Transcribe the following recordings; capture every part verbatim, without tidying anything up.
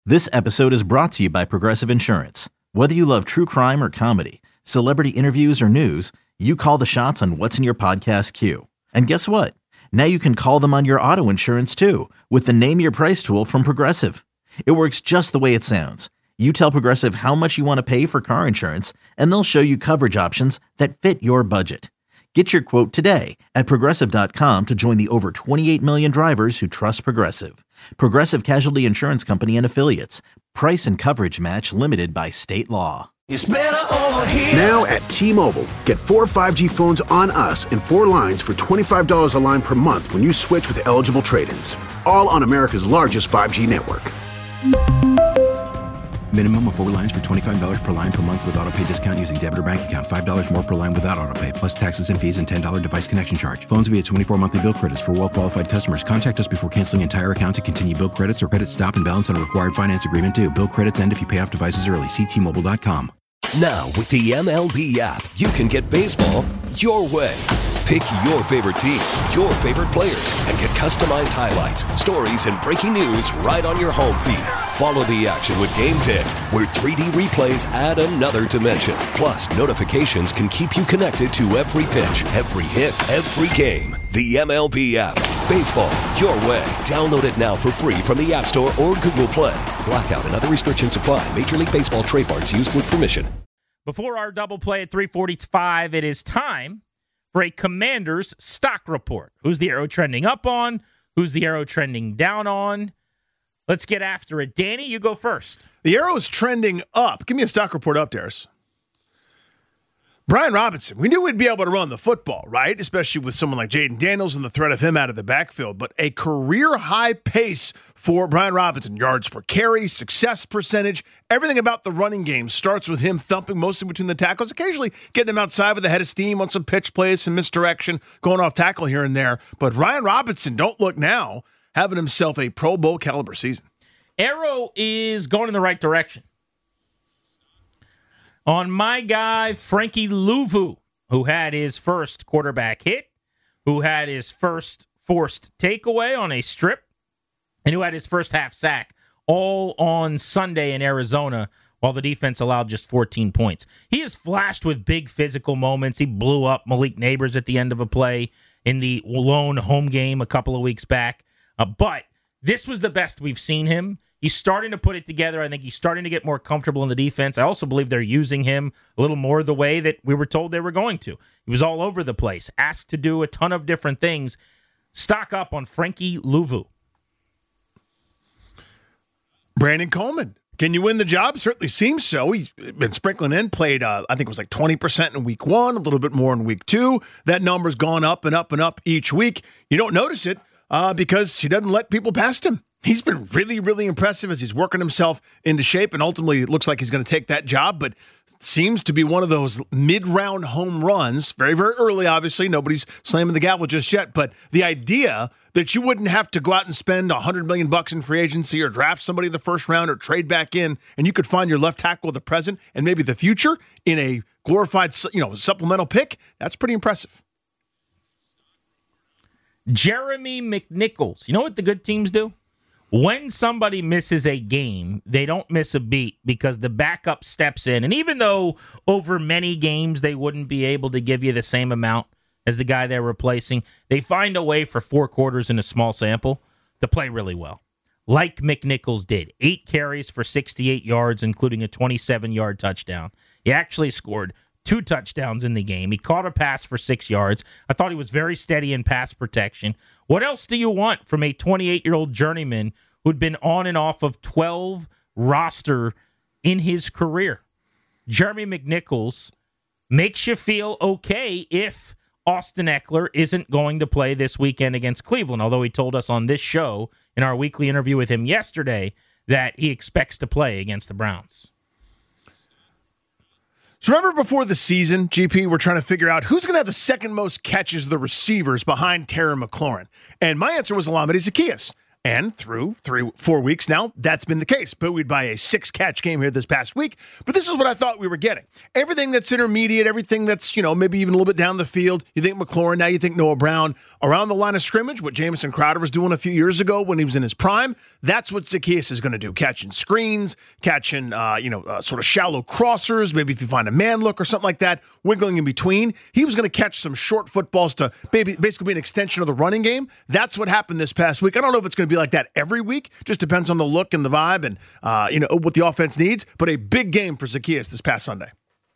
This episode is brought to you by Progressive Insurance. Whether you love true crime or comedy, celebrity interviews or news, you call the shots on what's in your podcast queue. And guess what? Now you can call them on your auto insurance too with the Name Your Price tool from Progressive. It works just the way it sounds. You tell Progressive how much you want to pay for car insurance, and they'll show you coverage options that fit your budget. Get your quote today at Progressive dot com to join the over twenty-eight million drivers who trust Progressive. Progressive Casualty Insurance Company and Affiliates. Price and coverage match limited by state law. It's better over here. Now at T-Mobile, get four five G phones on us and four lines for twenty-five dollars a line per month when you switch with eligible trade-ins. All on America's largest five G network. Minimum of four lines for twenty-five dollars per line per month with autopay discount using debit or bank account. five dollars more per line without autopay, plus taxes and fees and ten dollars device connection charge. Phones via twenty-four monthly bill credits for well-qualified customers. Contact us before canceling entire account to continue bill credits or credit stop and balance on a required finance agreement due. Bill credits end if you pay off devices early. See T Mobile dot com. Now, with the M L B app, you can get baseball your way. Pick your favorite team, your favorite players, and get customized highlights, stories, and breaking news right on your home feed. Follow the action with Game ten, where three D replays add another dimension. Plus, notifications can keep you connected to every pitch, every hit, every game. The M L B app. Baseball your way. Download it now for free from the App Store or Google Play. Blackout and other restrictions apply. Major League Baseball trademarks used with permission. Before our double play at three forty-five, it is time for a Commanders stock report. Who's the arrow trending up on? Who's the arrow trending down on? Let's get after it. Danny, you go first. The arrow is trending up. Give me a stock report up, Darius. Brian Robinson, we knew we'd be able to run the football, right? Especially with someone like Jaden Daniels and the threat of him out of the backfield. But a career-high pace for Brian Robinson. Yards per carry, success percentage, everything about the running game starts with him thumping mostly between the tackles, occasionally getting him outside with a head of steam on some pitch plays, some misdirection, going off tackle here and there. But Ryan Robinson, don't look now, having himself a Pro Bowl caliber season. Arrow is going in the right direction. On my guy, Frankie Louvu, who had his first quarterback hit, who had his first forced takeaway on a strip, and who had his first half sack, all on Sunday in Arizona, while the defense allowed just fourteen points. He has flashed with big physical moments. He blew up Malik Neighbors at the end of a play in the lone home game a couple of weeks back. Uh, but this was the best we've seen him. He's starting to put it together. I think he's starting to get more comfortable in the defense. I also believe they're using him a little more the way that we were told they were going to. He was all over the place, asked to do a ton of different things. Stock up on Frankie Louvu. Brandon Coleman, can you win the job? Certainly seems so. He's been sprinkling in, played, uh, I think it was like twenty percent in week one, a little bit more in week two. That number's gone up and up and up each week. You don't notice it uh, because he doesn't let people past him. He's been really, really impressive as he's working himself into shape, and ultimately it looks like he's going to take that job, but seems to be one of those mid-round home runs, very, very early, obviously. Nobody's slamming the gavel just yet, but the idea that you wouldn't have to go out and spend one hundred million bucks in free agency or draft somebody in the first round or trade back in, and you could find your left tackle of the present and maybe the future in a glorified, you know, supplemental pick, that's pretty impressive. Jeremy McNichols. You know what the good teams do? When somebody misses a game, they don't miss a beat because the backup steps in. And even though over many games they wouldn't be able to give you the same amount as the guy they're replacing, they find a way for four quarters in a small sample to play really well. Like McNichols did. Eight carries for sixty-eight yards, including a twenty-seven-yard touchdown. He actually scored two touchdowns in the game. He caught a pass for six yards. I thought he was very steady in pass protection. What else do you want from a twenty-eight-year-old journeyman who'd been on and off of twelve roster in his career? Jeremy McNichols makes you feel okay if Austin Eckler isn't going to play this weekend against Cleveland, although he told us on this show in our weekly interview with him yesterday that he expects to play against the Browns. So remember before the season, G P, we're trying to figure out who's going to have the second most catches of the receivers behind Terry McLaurin. And my answer was Olamide Zaccheaus. And through three, four weeks now, that's been the case. Buoyed by a six-catch game here this past week. But this is what I thought we were getting. Everything that's intermediate, everything that's, you know, maybe even a little bit down the field. You think McLaurin, now you think Noah Brown. Around the line of scrimmage, what Jamison Crowder was doing a few years ago when he was in his prime, that's what Zaccheaus is going to do. Catching screens, catching, uh, you know, uh, sort of shallow crossers, maybe if you find a man look or something like that, wiggling in between. He was going to catch some short footballs to basically be an extension of the running game. That's what happened this past week. I don't know if it's going to be like that every week. Just depends on the look and the vibe and, uh, you know, what the offense needs. But a big game for Zaccheaus this past Sunday.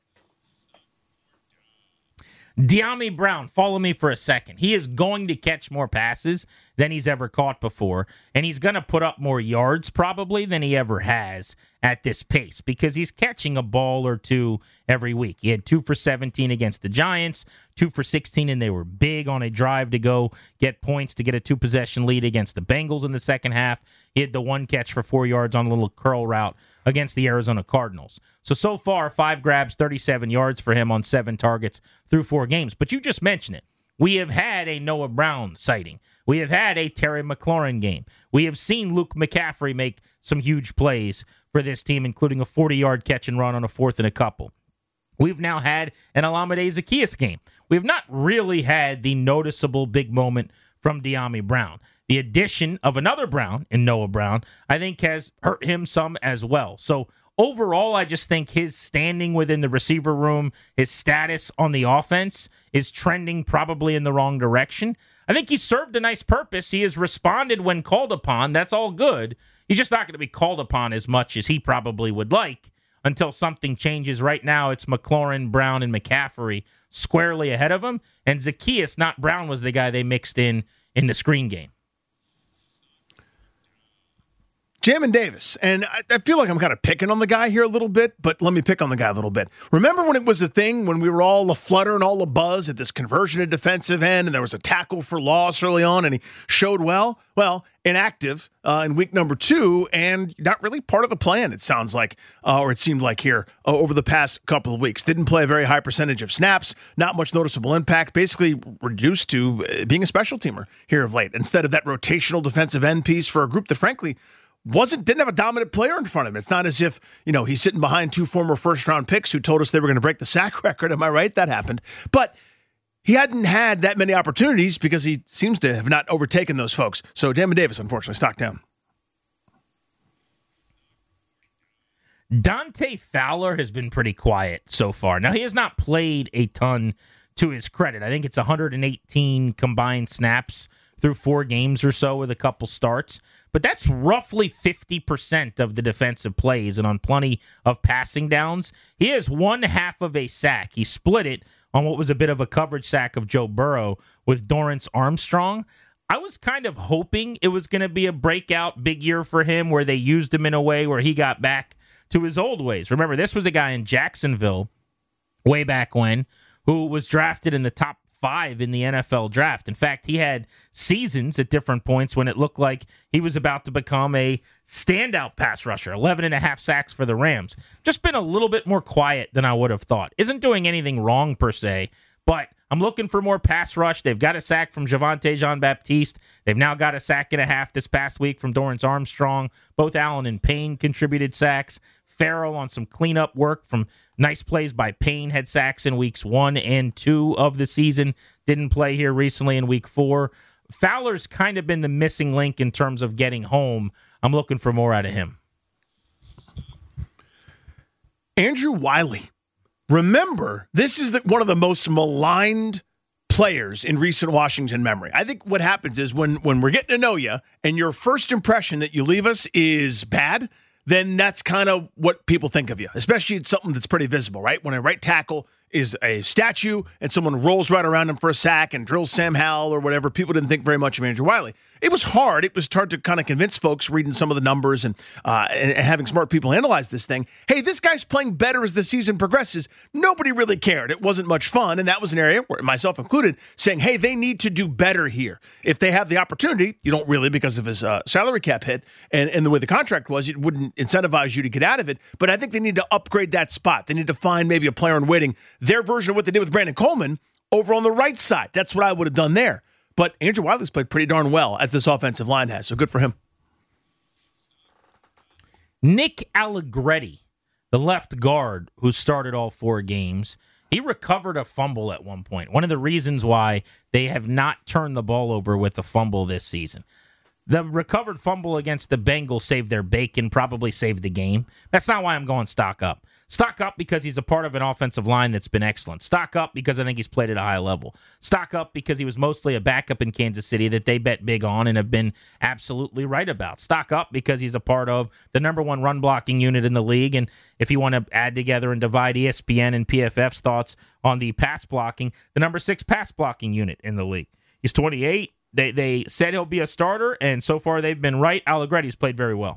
Dyami Brown, follow me for a second. He is going to catch more passes than he's ever caught before, and he's going to put up more yards probably than he ever has at this pace because he's catching a ball or two every week. He had two for seventeen against the Giants, two for sixteen, and they were big on a drive to go get points to get a two-possession lead against the Bengals in the second half. He had the one catch for four yards on a little curl route against the Arizona Cardinals. So, so far, five grabs, thirty-seven yards for him on seven targets through four games. But you just mentioned it. We have had a Noah Brown sighting. We have had a Terry McLaurin game. We have seen Luke McCaffrey make some huge plays for this team, including a forty-yard catch and run on a fourth and a couple. We've now had an Olamide Zaccheaus game. We've not really had the noticeable big moment from Dyami Brown. The addition of another Brown in Noah Brown, I think, has hurt him some as well. So overall, I just think his standing within the receiver room, his status on the offense is trending probably in the wrong direction. I think he served a nice purpose. He has responded when called upon. That's all good. He's just not going to be called upon as much as he probably would like until something changes. Right now, it's McLaurin, Brown, and McCaffrey squarely ahead of him. And Zaccheaus, not Brown, was the guy they mixed in in the screen game. Jamin Davis, and I, I feel like I'm kind of picking on the guy here a little bit, but let me pick on the guy a little bit. Remember when it was a thing, when we were all aflutter and all a buzz at this conversion at defensive end, and there was a tackle for loss early on, and he showed well? Well, inactive uh, in week number two, and not really part of the plan, it sounds like, uh, or it seemed like here uh, over the past couple of weeks. Didn't play a very high percentage of snaps, not much noticeable impact, basically reduced to being a special teamer here of late, instead of that rotational defensive end piece for a group that, frankly, Wasn't didn't have a dominant player in front of him. It's not as if, you know, he's sitting behind two former first-round picks who told us they were going to break the sack record. Am I right? That happened. But he hadn't had that many opportunities because he seems to have not overtaken those folks. So Jamin Davis, unfortunately, stock down. Dante Fowler has been pretty quiet so far. Now, he has not played a ton to his credit. I think it's one hundred eighteen combined snaps through four games or so with a couple starts. But that's roughly fifty percent of the defensive plays, and on plenty of passing downs. He has one half of a sack. He split it on what was a bit of a coverage sack of Joe Burrow with Dorrance Armstrong. I was kind of hoping it was going to be a breakout big year for him where they used him in a way where he got back to his old ways. Remember, this was a guy in Jacksonville way back when who was drafted in the top five in the N F L draft. In fact, he had seasons at different points when it looked like he was about to become a standout pass rusher. eleven and a half sacks for the Rams. Just been a little bit more quiet than I would have thought. Isn't doing anything wrong per se, but I'm looking for more pass rush. They've got a sack from Javonte Jean-Baptiste. They've now got a sack and a half this past week from Dorrance Armstrong. Both Allen and Payne contributed sacks. Farrell on some cleanup work from nice plays by Payne, had sacks in weeks one and two of the season. Didn't play here recently in week four. Fowler's kind of been the missing link in terms of getting home. I'm looking for more out of him. Andrew Wiley. Remember, this is the, one of the most maligned players in recent Washington memory. I think what happens is when, when we're getting to know you and your first impression that you leave us is bad, then that's kind of what people think of you, especially it's something that's pretty visible, right? When a right tackle is a statue and someone rolls right around him for a sack and drills Sam Howell or whatever, people didn't think very much of Andrew Wiley. It was hard. It was hard to kind of convince folks reading some of the numbers and, uh, and, and having smart people analyze this thing. Hey, this guy's playing better as the season progresses. Nobody really cared. It wasn't much fun, and that was an area, where myself included, saying, hey, they need to do better here. If they have the opportunity, you don't really because of his uh, salary cap hit and, and the way the contract was, it wouldn't incentivize you to get out of it, but I think they need to upgrade that spot. They need to find maybe a player in waiting, their version of what they did with Brandon Coleman over on the right side. That's what I would have done there. But Andrew Wiley's played pretty darn well, as this offensive line has, so good for him. Nick Allegretti, the left guard who started all four games, he recovered a fumble at one point. One of the reasons why they have not turned the ball over with a fumble this season. The recovered fumble against the Bengals saved their bacon, probably saved the game. That's not why I'm going stock up. Stock up because he's a part of an offensive line that's been excellent. Stock up because I think he's played at a high level. Stock up because he was mostly a backup in Kansas City that they bet big on and have been absolutely right about. Stock up because he's a part of the number one run blocking unit in the league. And if you want to add together and divide E S P N and P F F's thoughts on the pass blocking, the number six pass blocking unit in the league. He's twenty-eight. They they said he'll be a starter, and so far they've been right. Allegretti's played very well.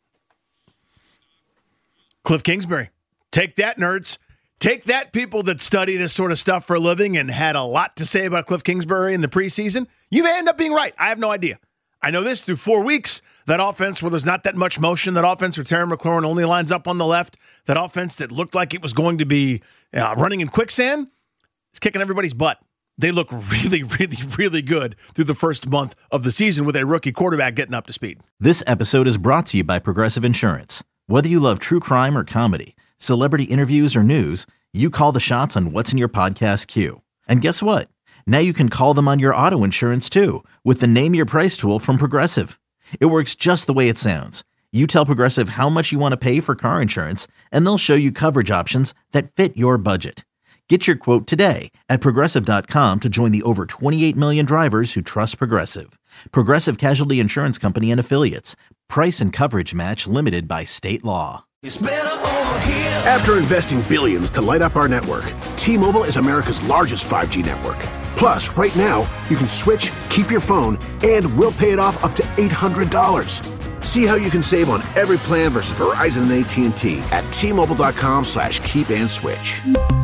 Cliff Kingsbury. Take that, nerds. Take that, people that study this sort of stuff for a living and had a lot to say about Cliff Kingsbury in the preseason. You may end up being right. I have no idea. I know this through four weeks. That offense where there's not that much motion, that offense where Terry McLaurin only lines up on the left, that offense that looked like it was going to be uh, running in quicksand, is kicking everybody's butt. They look really, really, really good through the first month of the season with a rookie quarterback getting up to speed. This episode is brought to you by Progressive Insurance. Whether you love true crime or comedy, celebrity interviews or news, you call the shots on what's in your podcast queue. And guess what? Now you can call them on your auto insurance too with the Name Your Price tool from Progressive. It works just the way it sounds. You tell Progressive how much you want to pay for car insurance, and they'll show you coverage options that fit your budget. Get your quote today at Progressive dot com to join the over twenty-eight million drivers who trust Progressive. Progressive Casualty Insurance Company and Affiliates. Price and coverage match limited by state law. After investing billions to light up our network, T-Mobile is America's largest five G network. Plus, right now, you can switch, keep your phone, and we'll pay it off up to eight hundred dollars. See how you can save on every plan versus Verizon and A T and T at T-Mobile dot com slash keep and switch.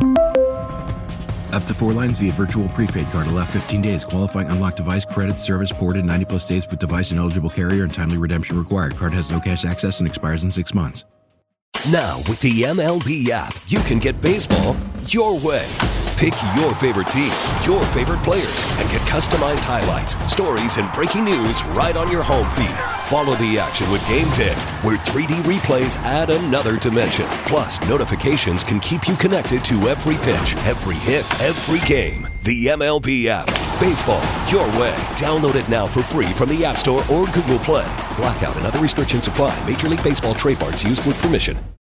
Up to four lines via virtual prepaid card. Allow fifteen days. Qualifying unlocked device credit service ported ninety plus days with device and eligible carrier and timely redemption required. Card has no cash access and expires in six months. Now, with the M L B app, you can get baseball your way. Pick your favorite team, your favorite players, and get customized highlights, stories, and breaking news right on your home feed. Follow the action with Game ten, where three D replays add another dimension. Plus, notifications can keep you connected to every pitch, every hit, every game. The M L B app. Baseball your way. Download it now for free from the App Store or Google Play. Blackout and other restrictions apply. Major League Baseball trademarks used with permission.